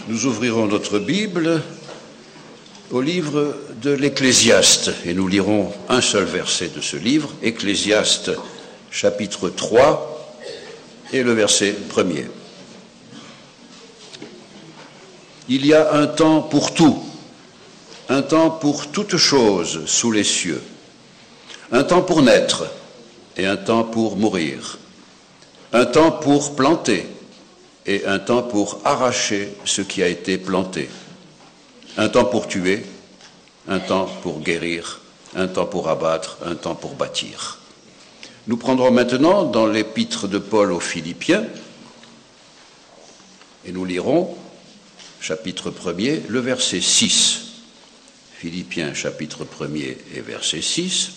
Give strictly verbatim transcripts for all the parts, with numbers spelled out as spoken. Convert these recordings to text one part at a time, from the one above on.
Nous ouvrirons notre Bible au livre de l'Ecclésiaste et nous lirons un seul verset de ce livre, Ecclésiaste chapitre trois et le verset premier. Il y a un temps pour tout, un temps pour toute chose sous les cieux, un temps pour naître et un temps pour mourir, un temps pour planter et un temps pour arracher ce qui a été planté, un temps pour tuer, un temps pour guérir, un temps pour abattre, un temps pour bâtir. Nous prendrons maintenant dans l'épître de Paul aux Philippiens et nous lirons, chapitre premier, le verset six. Philippiens, chapitre premier et verset six.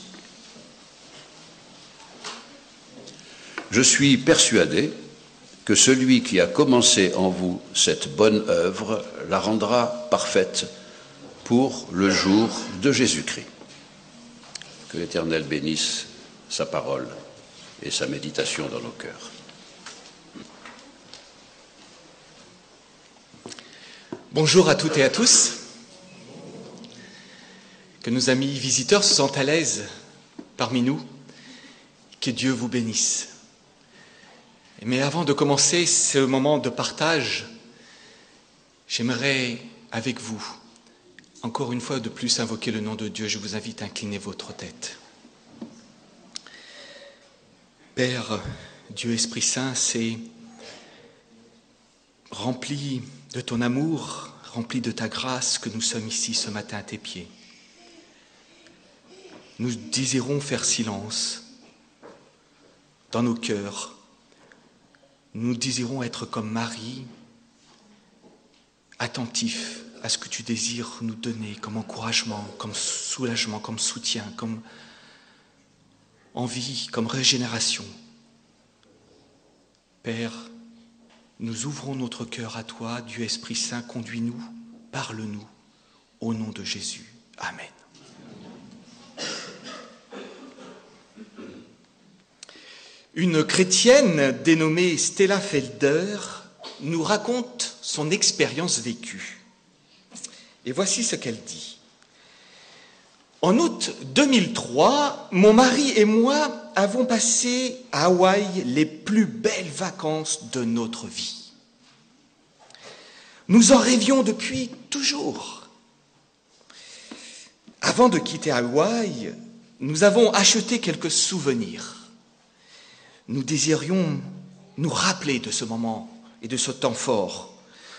Je suis persuadé que celui qui a commencé en vous cette bonne œuvre la rendra parfaite pour le jour de Jésus-Christ. Que l'Éternel bénisse sa parole et sa méditation dans nos cœurs. Bonjour à toutes et à tous. Que nos amis visiteurs se sentent à l'aise parmi nous. Que Dieu vous bénisse. Mais avant de commencer ce moment de partage, j'aimerais avec vous, encore une fois de plus, invoquer le nom de Dieu. Je vous invite à incliner votre tête. Père, Dieu Esprit Saint, c'est rempli de ton amour, rempli de ta grâce que nous sommes ici ce matin à tes pieds. Nous désirons faire silence dans nos cœurs. Nous désirons être comme Marie, attentifs à ce que tu désires nous donner comme encouragement, comme soulagement, comme soutien, comme envie, comme régénération. Père, nous ouvrons notre cœur à toi, Dieu Esprit Saint, conduis-nous, parle-nous, au nom de Jésus. Amen. Une chrétienne dénommée Stella Felder nous raconte son expérience vécue. Et voici ce qu'elle dit. En août deux mille trois, mon mari et moi avons passé à Hawaï les plus belles vacances de notre vie. Nous en rêvions depuis toujours. Avant de quitter Hawaï, nous avons acheté quelques souvenirs. Nous désirions nous rappeler de ce moment et de ce temps fort.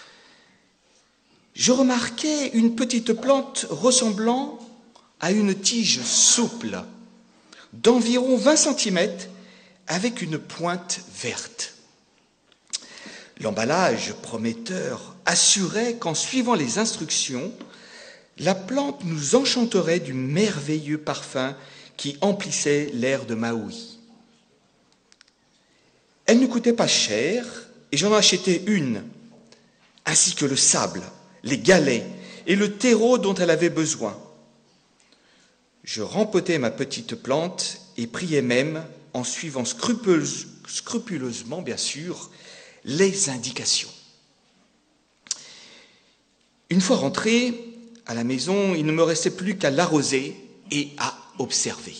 Je remarquai une petite plante ressemblant à une tige souple d'environ vingt centimètres avec une pointe verte. L'emballage prometteur assurait qu'en suivant les instructions, la plante nous enchanterait du merveilleux parfum qui emplissait l'air de Maui. Elle ne coûtait pas cher et j'en ai acheté une, ainsi que le sable, les galets et le terreau dont elle avait besoin. Je rempotai ma petite plante et priai même, en suivant scrupuleuse, scrupuleusement, bien sûr, les indications. Une fois rentré à la maison, il ne me restait plus qu'à l'arroser et à observer.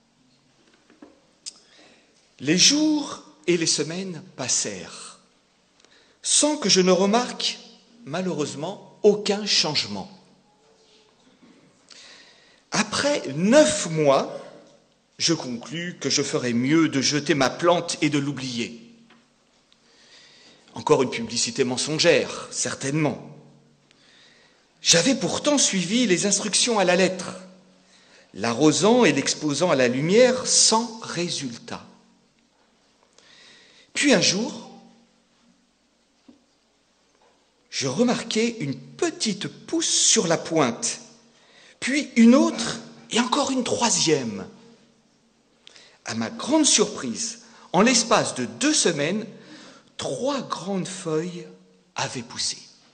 Les jours et les semaines passèrent, sans que je ne remarque, malheureusement, aucun changement. Après neuf mois, je conclus que je ferais mieux de jeter ma plante et de l'oublier. Encore une publicité mensongère, certainement. J'avais pourtant suivi les instructions à la lettre, l'arrosant et l'exposant à la lumière sans résultat. Puis un jour, je remarquai une petite pousse sur la pointe, puis une autre et encore une troisième. À ma grande surprise, en l'espace de deux semaines, trois grandes feuilles avaient poussé.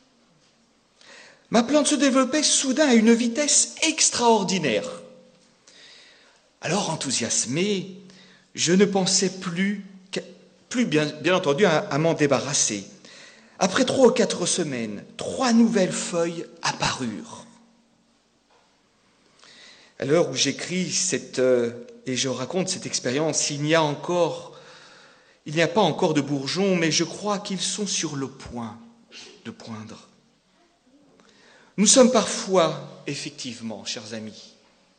Ma plante se développait soudain à une vitesse extraordinaire. Alors enthousiasmé, je ne pensais plus, plus bien, bien entendu à, à m'en débarrasser. Après trois ou quatre semaines, trois nouvelles feuilles apparurent. À l'heure où j'écris cette, euh, et je raconte cette expérience, il n'y a encore, il n'y a pas encore de bourgeons, mais je crois qu'ils sont sur le point de poindre. Nous sommes parfois, effectivement, chers amis,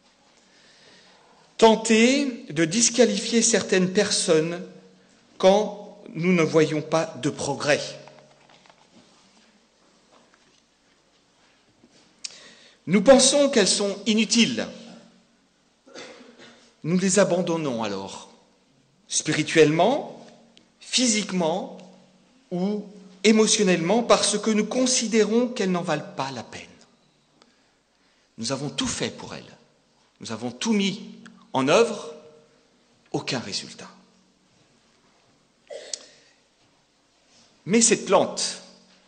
tentés de disqualifier certaines personnes quand nous ne voyons pas de progrès. Nous pensons qu'elles sont inutiles. Nous les abandonnons alors, spirituellement, physiquement ou émotionnellement, parce que nous considérons qu'elles n'en valent pas la peine. Nous avons tout fait pour elles. Nous avons tout mis en œuvre, aucun résultat. Mais cette plante,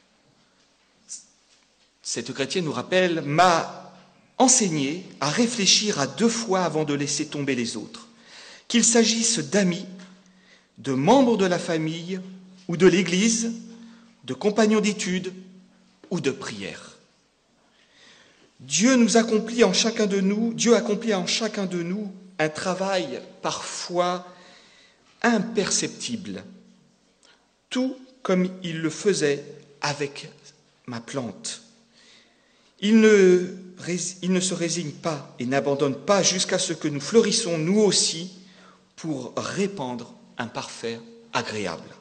cette chrétienne nous rappelle, m'a enseigné à réfléchir à deux fois avant de laisser tomber les autres, qu'il s'agisse d'amis, de membres de la famille ou de l'Église, de compagnons d'études ou de prière. Dieu nous accomplit en chacun de nous, Dieu accomplit en chacun de nous un travail parfois imperceptible, tout comme il le faisait avec ma plante. Il ne, il ne se résigne pas et n'abandonne pas jusqu'à ce que nous fleurissions nous aussi pour répandre un parfum agréable.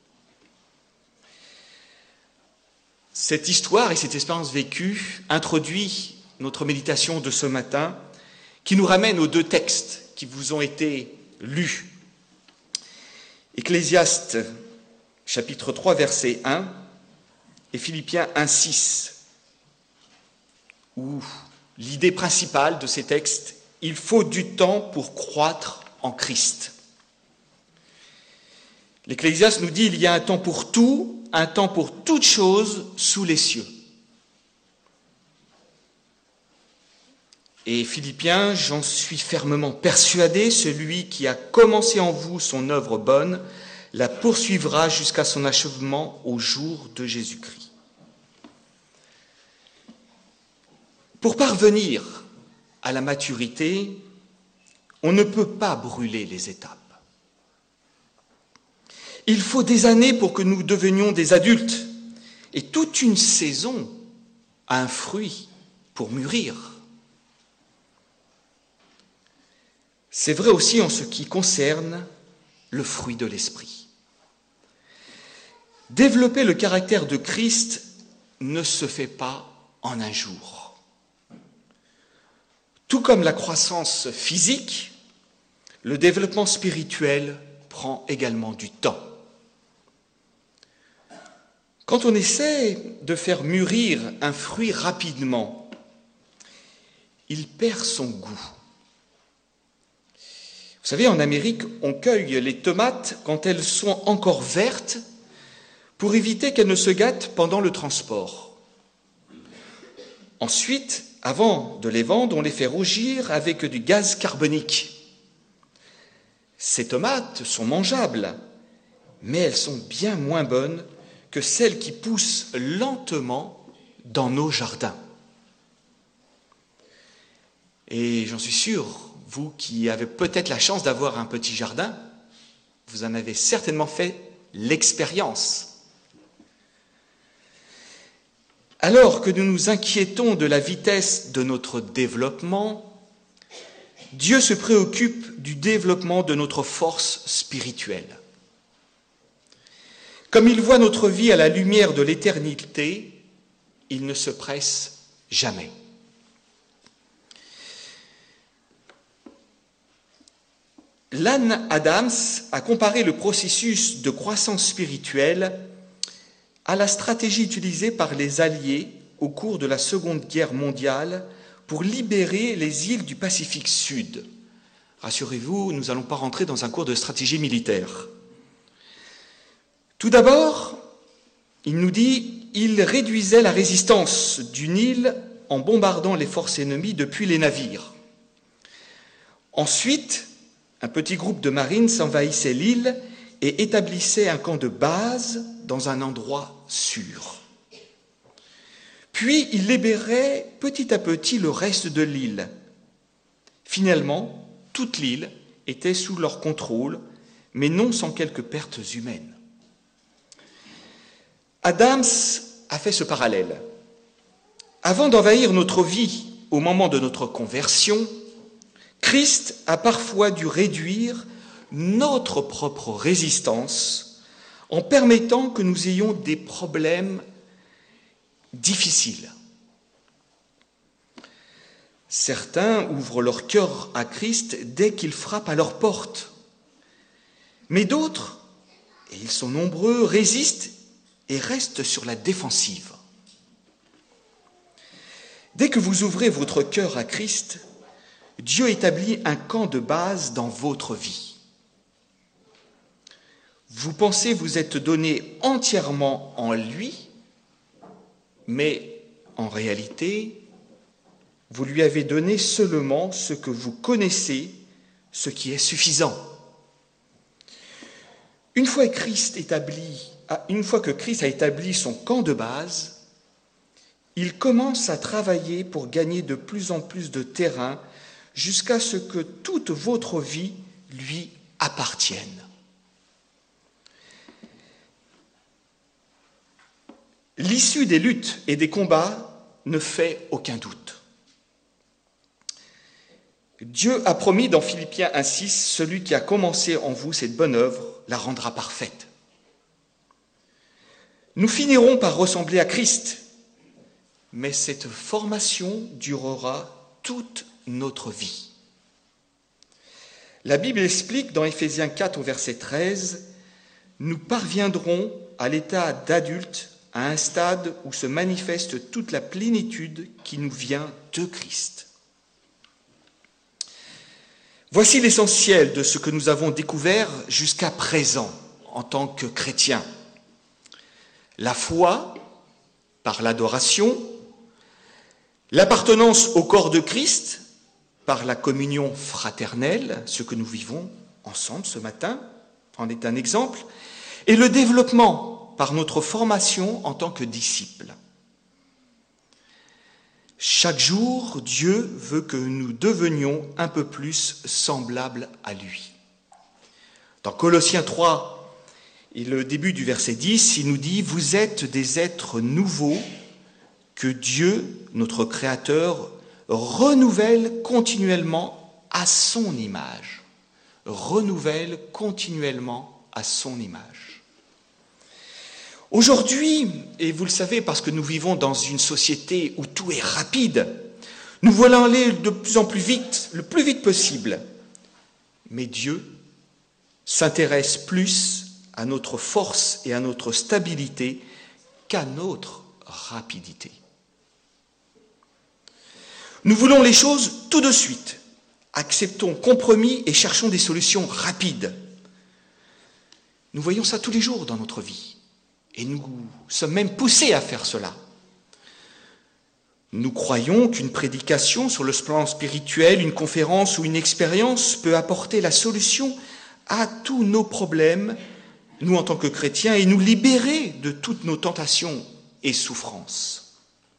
Cette histoire et cette expérience vécue introduit notre méditation de ce matin, qui nous ramène aux deux textes qui vous ont été lus. Ecclésiaste, chapitre trois, verset un, et Philippiens un, six, où l'idée principale de ces textes, il faut du temps pour croître en Christ. L'Ecclésiaste nous dit, il y a un temps pour tout, un temps pour toute chose sous les cieux. Et Philippiens, j'en suis fermement persuadé, celui qui a commencé en vous son œuvre bonne, la poursuivra jusqu'à son achèvement au jour de Jésus-Christ. Pour parvenir à la maturité, on ne peut pas brûler les étapes. Il faut des années pour que nous devenions des adultes et toute une saison a un fruit pour mûrir. C'est vrai aussi en ce qui concerne le fruit de l'esprit. Développer le caractère de Christ ne se fait pas en un jour. Tout comme la croissance physique, le développement spirituel prend également du temps. Quand on essaie de faire mûrir un fruit rapidement, il perd son goût. Vous savez, en Amérique, on cueille les tomates quand elles sont encore vertes pour éviter qu'elles ne se gâtent pendant le transport. Ensuite, avant de les vendre, on les fait rougir avec du gaz carbonique. Ces tomates sont mangeables, mais elles sont bien moins bonnes que celles qui poussent lentement dans nos jardins. Et j'en suis sûr, vous qui avez peut-être la chance d'avoir un petit jardin, vous en avez certainement fait l'expérience. Alors que nous nous inquiétons de la vitesse de notre développement, Dieu se préoccupe du développement de notre force spirituelle. Comme il voit notre vie à la lumière de l'éternité, il ne se presse jamais. L'Anne Adams a comparé le processus de croissance spirituelle à la stratégie utilisée par les Alliés au cours de la Seconde Guerre mondiale pour libérer les îles du Pacifique Sud. Rassurez-vous, nous n'allons pas rentrer dans un cours de stratégie militaire. Tout d'abord, il nous dit il réduisait la résistance d'une île en bombardant les forces ennemies depuis les navires. Ensuite, un petit groupe de marines envahissait l'île et établissait un camp de base dans un endroit sûr. Puis il libérait petit à petit le reste de l'île. Finalement, toute l'île était sous leur contrôle, mais non sans quelques pertes humaines. Adams a fait ce parallèle. Avant d'envahir notre vie au moment de notre conversion, Christ a parfois dû réduire notre propre résistance en permettant que nous ayons des problèmes difficiles. Certains ouvrent leur cœur à Christ dès qu'il frappe à leur porte. Mais d'autres, et ils sont nombreux, résistent et restent sur la défensive. Dès que vous ouvrez votre cœur à Christ, Dieu établit un camp de base dans votre vie. Vous pensez vous être donné entièrement en lui, mais en réalité, vous lui avez donné seulement ce que vous connaissez, ce qui est suffisant. Une fois, Christ établi, une fois que Christ a établi son camp de base, il commence à travailler pour gagner de plus en plus de terrain jusqu'à ce que toute votre vie lui appartienne. L'issue des luttes et des combats ne fait aucun doute. Dieu a promis dans Philippiens un six, celui qui a commencé en vous cette bonne œuvre la rendra parfaite. Nous finirons par ressembler à Christ, mais cette formation durera toute notre vie. La Bible explique dans Éphésiens quatre au verset treize, « Nous parviendrons à l'état d'adulte, à un stade où se manifeste toute la plénitude qui nous vient de Christ. » Voici l'essentiel de ce que nous avons découvert jusqu'à présent en tant que chrétiens. La foi par l'adoration, l'appartenance au corps de Christ par la communion fraternelle, ce que nous vivons ensemble ce matin en est un exemple, et le développement par notre formation en tant que disciples. Chaque jour, Dieu veut que nous devenions un peu plus semblables à lui. Dans Colossiens trois, et le début du verset dix, il nous dit « Vous êtes des êtres nouveaux que Dieu, notre Créateur, renouvelle continuellement à son image. » Renouvelle continuellement à son image. Aujourd'hui, et vous le savez parce que nous vivons dans une société où tout est rapide, nous voulons aller de plus en plus vite, le plus vite possible. Mais Dieu s'intéresse plus à notre force et à notre stabilité qu'à notre rapidité. Nous voulons les choses tout de suite. Acceptons compromis et cherchons des solutions rapides. Nous voyons ça tous les jours dans notre vie. Et nous sommes même poussés à faire cela. Nous croyons qu'une prédication sur le plan spirituel, une conférence ou une expérience peut apporter la solution à tous nos problèmes, nous en tant que chrétiens, et nous libérer de toutes nos tentations et souffrances.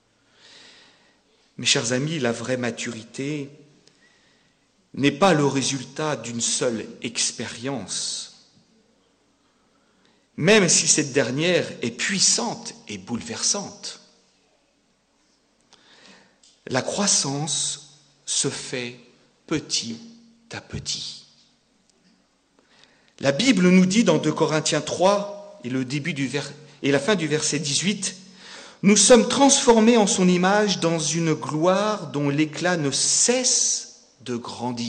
Mes chers amis, la vraie maturité n'est pas le résultat d'une seule expérience, même si cette dernière est puissante et bouleversante. La croissance se fait petit à petit. La Bible nous dit dans deux Corinthiens trois et, le début du vers, et la fin du verset dix-huit, « Nous sommes transformés en son image dans une gloire dont l'éclat ne cesse de grandir. »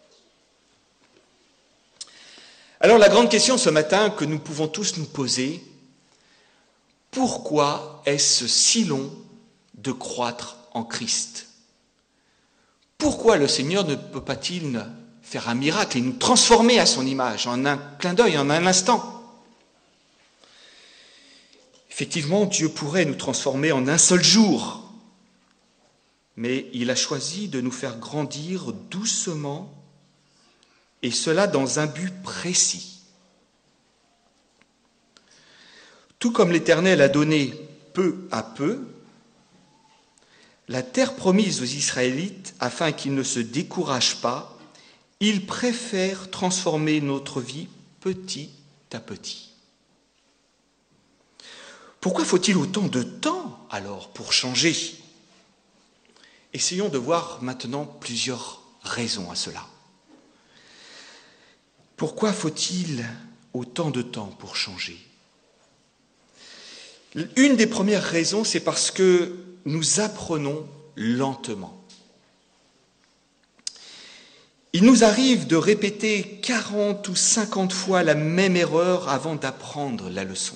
Alors la grande question ce matin que nous pouvons tous nous poser, pourquoi est-ce si long de croître en Christ? Pourquoi le Seigneur ne peut pas-il faire un miracle et nous transformer à son image en un clin d'œil, en un instant? Effectivement, Dieu pourrait nous transformer en un seul jour, mais il a choisi de nous faire grandir doucement, et cela dans un but précis. Tout comme l'Éternel a donné peu à peu la terre promise aux Israélites afin qu'ils ne se découragent pas, il préfère transformer notre vie petit à petit. Pourquoi faut-il autant de temps alors pour changer ? Essayons de voir maintenant plusieurs raisons à cela. Pourquoi faut-il autant de temps pour changer ? Une des premières raisons, c'est parce que nous apprenons lentement. Il nous arrive de répéter quarante ou cinquante fois la même erreur avant d'apprendre la leçon.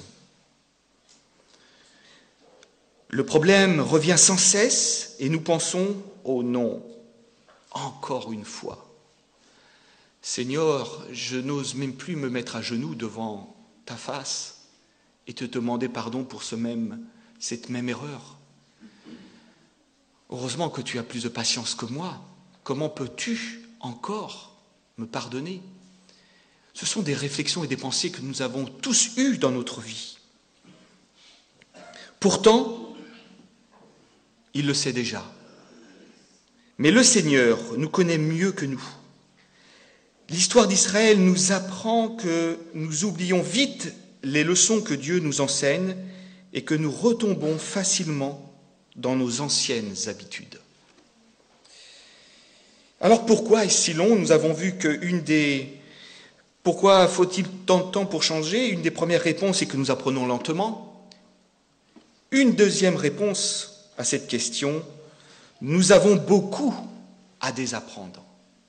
Le problème revient sans cesse et nous pensons « Oh non, encore une fois. Seigneur, je n'ose même plus me mettre à genoux devant ta face et te demander pardon pour ce même, cette même erreur. Heureusement que tu as plus de patience que moi. Comment peux-tu encore me pardonner ?» Ce sont des réflexions et des pensées que nous avons tous eues dans notre vie. Pourtant, il le sait déjà. Mais le Seigneur nous connaît mieux que nous. L'histoire d'Israël nous apprend que nous oublions vite les leçons que Dieu nous enseigne et que nous retombons facilement dans nos anciennes habitudes. Alors pourquoi est-ce si long ? Nous avons vu qu'une des... Pourquoi faut-il tant de temps pour changer ? Une des premières réponses est que nous apprenons lentement. Une deuxième réponse à cette question, nous avons beaucoup à désapprendre.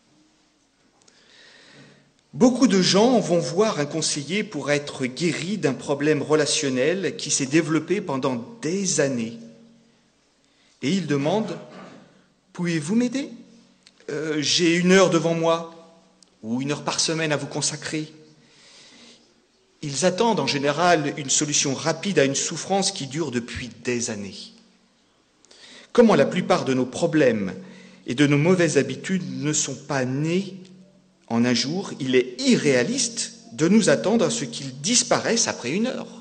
Beaucoup de gens vont voir un conseiller pour être guéris d'un problème relationnel qui s'est développé pendant des années. Et ils demandent « Pouvez-vous m'aider ? euh, J'ai une heure devant moi ou une heure par semaine à vous consacrer. » Ils attendent en général une solution rapide à une souffrance qui dure depuis des années. Comment la plupart de nos problèmes et de nos mauvaises habitudes ne sont pas nés en un jour, il est irréaliste de nous attendre à ce qu'ils disparaissent après une heure.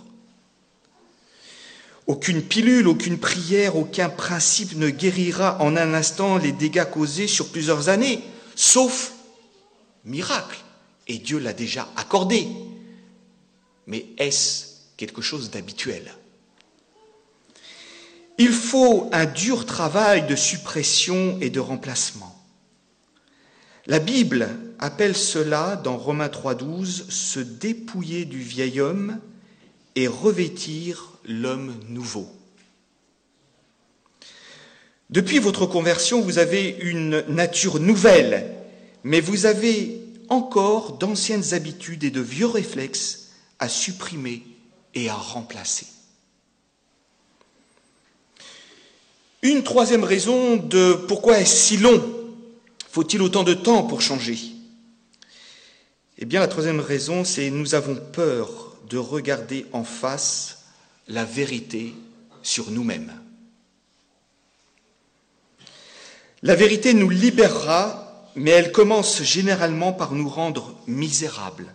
Aucune pilule, aucune prière, aucun principe ne guérira en un instant les dégâts causés sur plusieurs années, sauf miracle. Et Dieu l'a déjà accordé. Mais est-ce quelque chose d'habituel ? Il faut un dur travail de suppression et de remplacement. La Bible appelle cela, dans Romains trois douze, se dépouiller du vieil homme et revêtir l'homme nouveau. Depuis votre conversion, vous avez une nature nouvelle, mais vous avez encore d'anciennes habitudes et de vieux réflexes à supprimer et à remplacer. Une troisième raison de pourquoi est-ce si long ? Faut-il autant de temps pour changer ? Eh bien, la troisième raison, c'est que nous avons peur de regarder en face la vérité sur nous-mêmes. La vérité nous libérera, mais elle commence généralement par nous rendre misérables.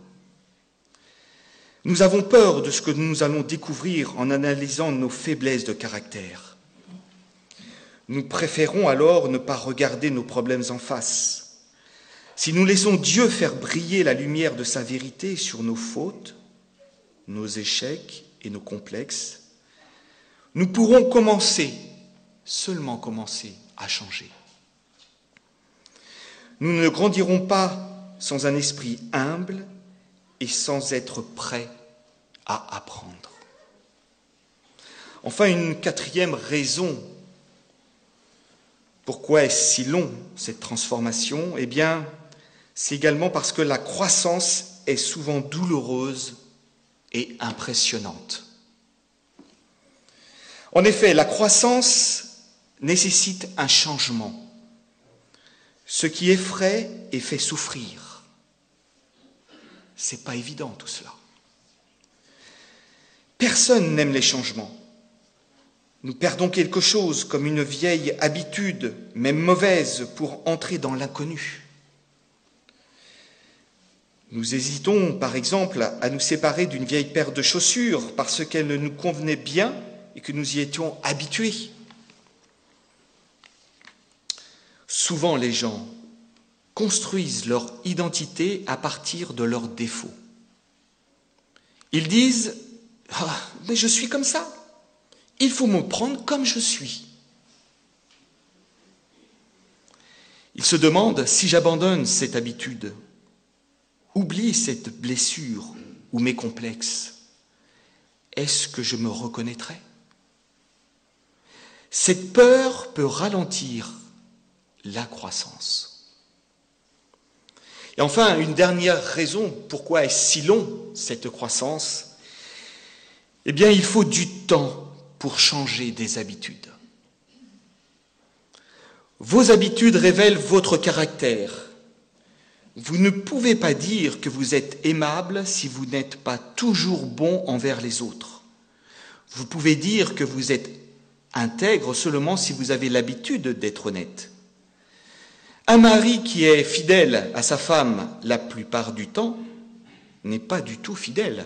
Nous avons peur de ce que nous allons découvrir en analysant nos faiblesses de caractère. Nous préférons alors ne pas regarder nos problèmes en face. Si nous laissons Dieu faire briller la lumière de sa vérité sur nos fautes, nos échecs et nos complexes, nous pourrons commencer, seulement commencer, à changer. Nous ne grandirons pas sans un esprit humble et sans être prêts à apprendre. Enfin, une quatrième raison. Pourquoi est-ce si long, cette transformation ? Eh bien, c'est également parce que la croissance est souvent douloureuse et impressionnante. En effet, la croissance nécessite un changement, ce qui effraie et fait souffrir. C'est pas évident tout cela. Personne n'aime les changements. Nous perdons quelque chose comme une vieille habitude, même mauvaise, pour entrer dans l'inconnu. Nous hésitons, par exemple, à nous séparer d'une vieille paire de chaussures parce qu'elle nous convenait bien et que nous y étions habitués. Souvent, les gens construisent leur identité à partir de leurs défauts. Ils disent « Ah, mais je suis comme ça, il faut me prendre comme je suis ». Ils se demandent si j'abandonne cette habitude, oublie cette blessure ou mes complexes, est-ce que je me reconnaîtrai ? Cette peur peut ralentir la croissance. Et enfin, une dernière raison, pourquoi est si long cette croissance ? Eh bien, il faut du temps pour changer des habitudes. Vos habitudes révèlent votre caractère. Vous ne pouvez pas dire que vous êtes aimable si vous n'êtes pas toujours bon envers les autres. Vous pouvez dire que vous êtes intègre seulement si vous avez l'habitude d'être honnête. Un mari qui est fidèle à sa femme la plupart du temps n'est pas du tout fidèle.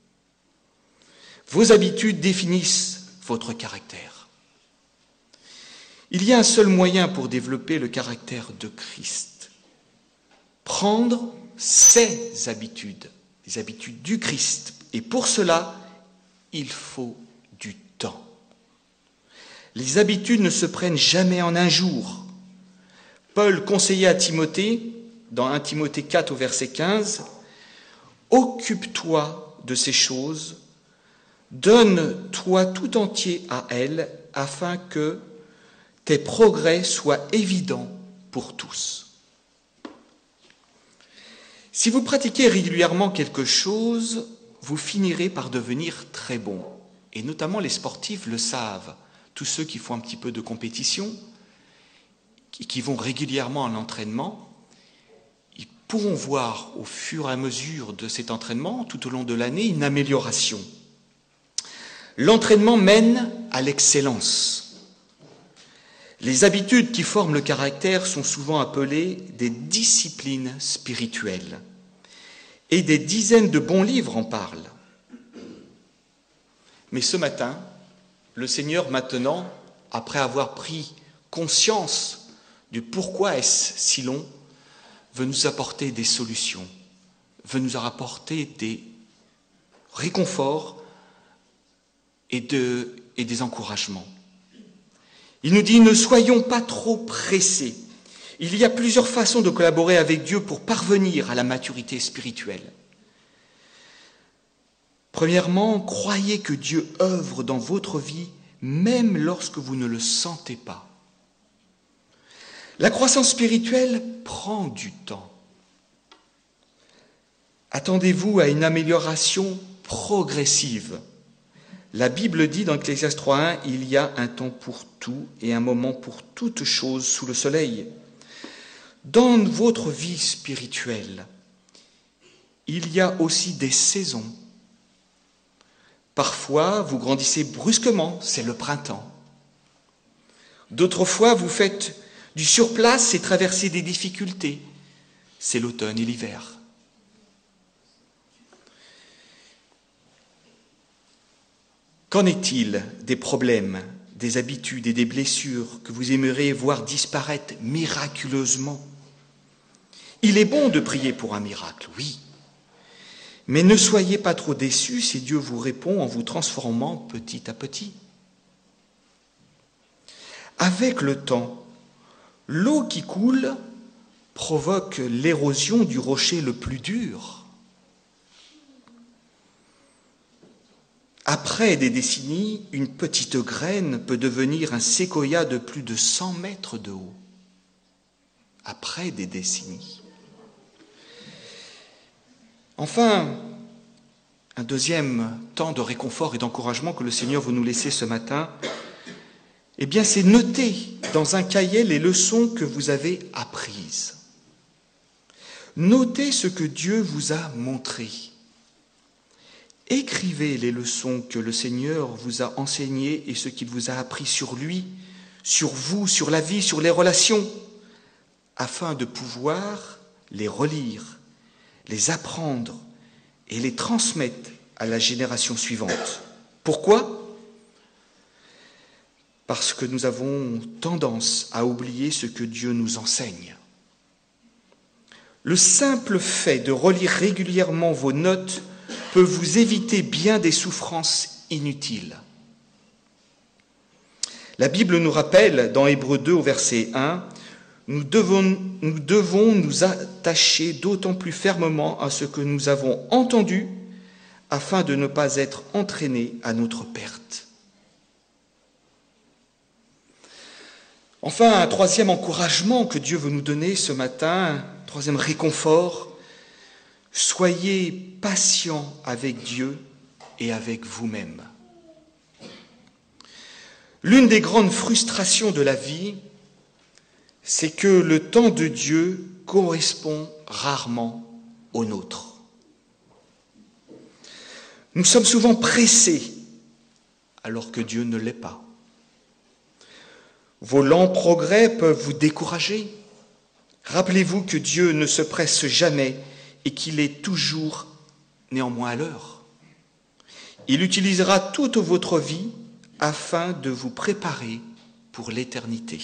Vos habitudes définissent votre caractère. Il y a un seul moyen pour développer le caractère de Christ. Prendre ses habitudes, les habitudes du Christ. Et pour cela, il faut du temps. Les habitudes ne se prennent jamais en un jour. Paul conseillait à Timothée, dans premier Timothée quatre au verset quinze, « Occupe-toi de ces choses, donne-toi tout entier à elles, afin que tes progrès soient évidents pour tous. » Si vous pratiquez régulièrement quelque chose, vous finirez par devenir très bon. Et notamment les sportifs le savent. Tous ceux qui font un petit peu de compétition, qui, qui vont régulièrement à l'entraînement, ils pourront voir au fur et à mesure de cet entraînement, tout au long de l'année, une amélioration. L'entraînement mène à l'excellence. Les habitudes qui forment le caractère sont souvent appelées des disciplines spirituelles. Et des dizaines de bons livres en parlent. Mais ce matin, le Seigneur maintenant, après avoir pris conscience du pourquoi est-ce si long, veut nous apporter des solutions, veut nous apporter des réconforts et, de, et des encouragements. Il nous dit « Ne soyons pas trop pressés. Il y a plusieurs façons de collaborer avec Dieu pour parvenir à la maturité spirituelle. Premièrement, croyez que Dieu œuvre dans votre vie même lorsque vous ne le sentez pas. La croissance spirituelle prend du temps. Attendez-vous à une amélioration progressive. La Bible dit dans Ecclésiaste trois un, « Il y a un temps pour tout et un moment pour toute chose sous le soleil. » Dans votre vie spirituelle, il y a aussi des saisons. Parfois, vous grandissez brusquement, c'est le printemps. D'autres fois, vous faites du surplace et traversez des difficultés, c'est l'automne et l'hiver. Qu'en est-il des problèmes, des habitudes et des blessures que vous aimeriez voir disparaître miraculeusement? Il est bon de prier pour un miracle, oui. Mais ne soyez pas trop déçus si Dieu vous répond en vous transformant petit à petit. Avec le temps, l'eau qui coule provoque l'érosion du rocher le plus dur. Après des décennies, une petite graine peut devenir un séquoia de plus de cent mètres de haut. Après des décennies. Enfin, un deuxième temps de réconfort et d'encouragement que le Seigneur veut nous laisser ce matin, eh bien, c'est noter dans un cahier les leçons que vous avez apprises. Notez ce que Dieu vous a montré. Écrivez les leçons que le Seigneur vous a enseignées et ce qu'il vous a appris sur lui, sur vous, sur la vie, sur les relations, afin de pouvoir les relire, les apprendre et les transmettre à la génération suivante. Pourquoi ? Parce que nous avons tendance à oublier ce que Dieu nous enseigne. Le simple fait de relire régulièrement vos notes peut vous éviter bien des souffrances inutiles. La Bible nous rappelle, dans Hébreux deux au verset un, nous devons, nous devons nous attacher d'autant plus fermement à ce que nous avons entendu afin de ne pas être entraînés à notre perte. Enfin, un troisième encouragement que Dieu veut nous donner ce matin, un troisième réconfort, soyez patients avec Dieu et avec vous-même. L'une des grandes frustrations de la vie, c'est que le temps de Dieu correspond rarement au nôtre. Nous sommes souvent pressés, alors que Dieu ne l'est pas. Vos lents progrès peuvent vous décourager. Rappelez-vous que Dieu ne se presse jamais et qu'il est toujours néanmoins à l'heure. Il utilisera toute votre vie afin de vous préparer pour l'éternité.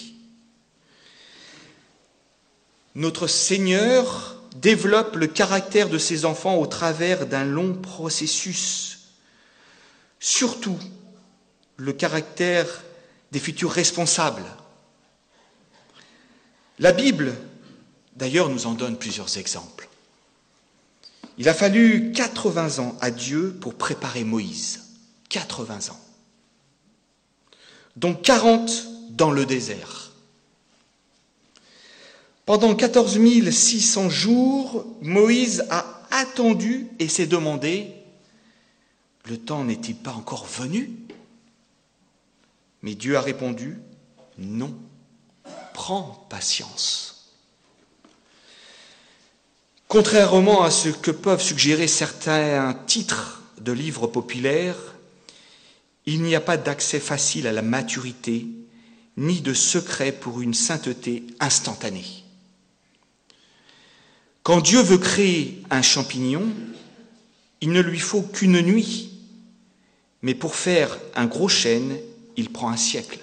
Notre Seigneur développe le caractère de ses enfants au travers d'un long processus, surtout le caractère des futurs responsables. La Bible, d'ailleurs, nous en donne plusieurs exemples. Il a fallu quatre-vingts ans à Dieu pour préparer Moïse. quatre-vingts ans. Dont quarante dans le désert. Pendant quatorze mille six cents jours, Moïse a attendu et s'est demandé, le temps n'est-il pas encore venu ? Mais Dieu a répondu, non, prends patience. Contrairement à ce que peuvent suggérer certains titres de livres populaires, il n'y a pas d'accès facile à la maturité, ni de secret pour une sainteté instantanée. Quand Dieu veut créer un champignon, il ne lui faut qu'une nuit, mais pour faire un gros chêne, il prend un siècle.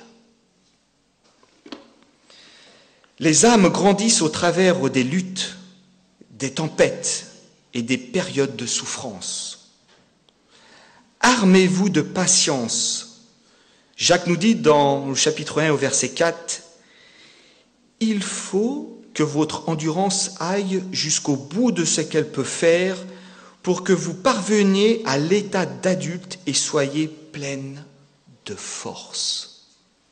Les âmes grandissent au travers des luttes, des tempêtes et des périodes de souffrance. Armez-vous de patience. Jacques nous dit dans le chapitre un au verset quatre, « Il faut que votre endurance aille jusqu'au bout de ce qu'elle peut faire pour que vous parveniez à l'état d'adulte et soyez pleine de force. »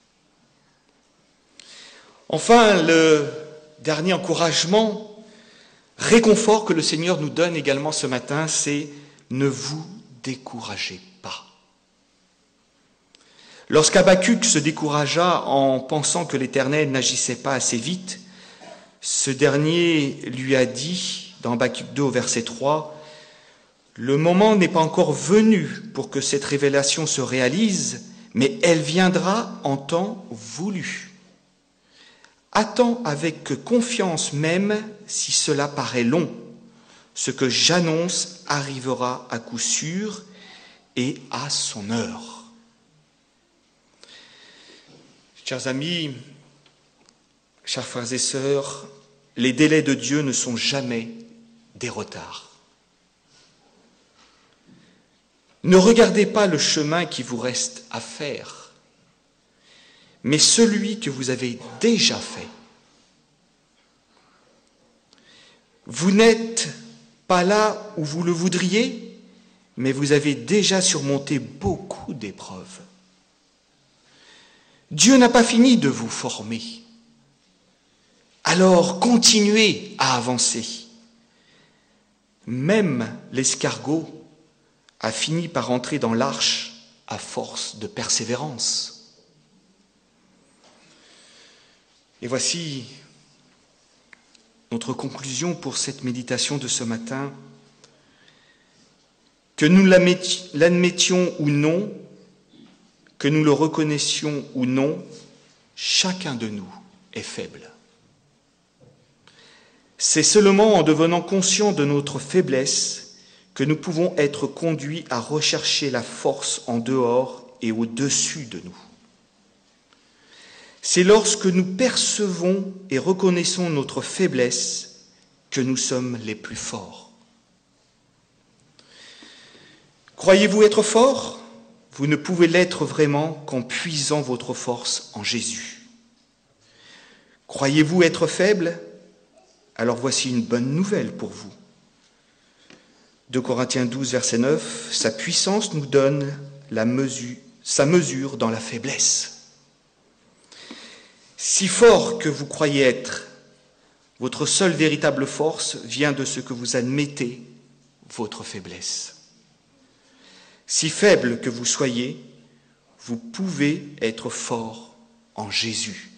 Enfin, le dernier encouragement, réconfort que le Seigneur nous donne également ce matin, c'est « ne vous découragez pas ». Lorsqu'Habacuc se découragea en pensant que l'Éternel n'agissait pas assez vite, ce dernier lui a dit, dans Habacuc deux au verset trois, « Le moment n'est pas encore venu pour que cette révélation se réalise, mais elle viendra en temps voulu. Attends avec confiance même si cela paraît long. Ce que j'annonce arrivera à coup sûr et à son heure. » Chers amis, chers frères et sœurs, les délais de Dieu ne sont jamais des retards. Ne regardez pas le chemin qui vous reste à faire, mais celui que vous avez déjà fait. Vous n'êtes pas là où vous le voudriez, mais vous avez déjà surmonté beaucoup d'épreuves. Dieu n'a pas fini de vous former. Alors continuez à avancer. Même l'escargot a fini par entrer dans l'arche à force de persévérance. Et voici notre conclusion pour cette méditation de ce matin. Que nous l'admettions ou non, que nous le reconnaissions ou non, chacun de nous est faible. C'est seulement en devenant conscients de notre faiblesse que nous pouvons être conduits à rechercher la force en dehors et au-dessus de nous. C'est lorsque nous percevons et reconnaissons notre faiblesse que nous sommes les plus forts. Croyez-vous être fort ? Vous ne pouvez l'être vraiment qu'en puisant votre force en Jésus. Croyez-vous être faible ? Alors voici une bonne nouvelle pour vous. deux Corinthiens douze, verset neuf, « Sa puissance nous donne la mesure, sa mesure dans la faiblesse. » Si fort que vous croyez être, votre seule véritable force vient de ce que vous admettez, votre faiblesse. Si faible que vous soyez, vous pouvez être fort en Jésus.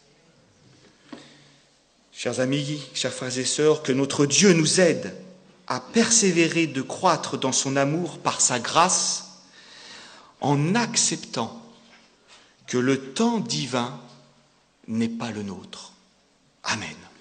Chers amis, chers frères et sœurs, que notre Dieu nous aide à persévérer de croître dans son amour par sa grâce, en acceptant que le temps divin n'est pas le nôtre. Amen.